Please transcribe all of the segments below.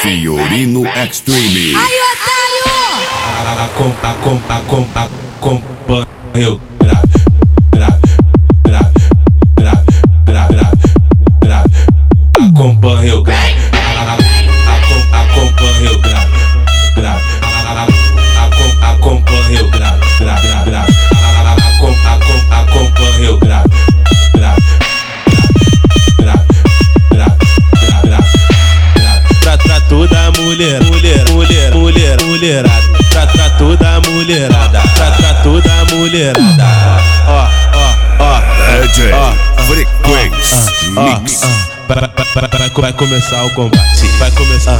Fiorino Extreme. Aí, otário! Acompanha o acompanha o grave, acompanha o grave, acompanha o grave, acompanha o grave, pra toda mulherada, pra toda mulherada, pra toda mulherada, DJ Frequency Mix. Vai começar o combate. Vai começar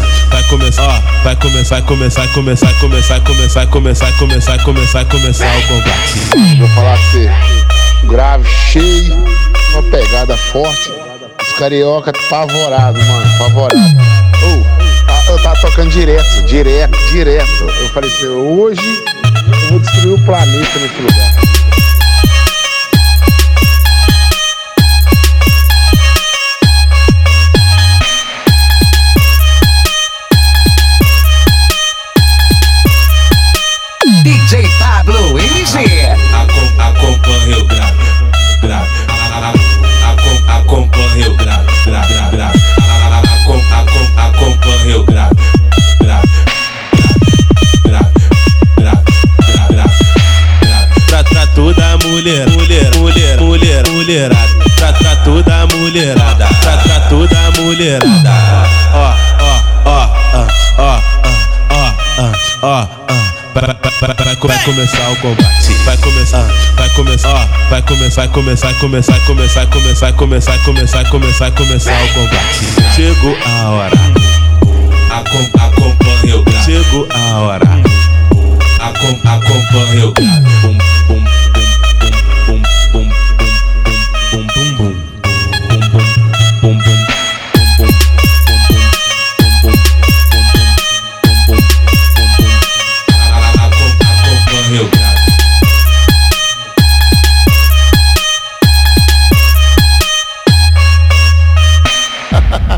o combate. Vou falar pra você, grave, cheio, uma pegada forte. Os carioca apavorado, mano, apavorado. Eu tava tocando direto. Eu falei assim, hoje eu vou destruir o planeta nesse lugar. DJ Pablo MG. Acompanha o grave, acompanha o grave, acompanha o grave, pra toda mulherada, pra toda mulherada, pra toda mulherada, Vai começar o combate. Vai começar o combate. Chegou a hora. Acompanha o grave. Chegou a hora. Acompanha o grave. Bum bum bum bum bum bum bum bum bum bum.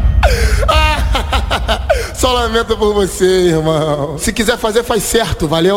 Só lamento por você, irmão. Se quiser fazer, faz certo, valeu?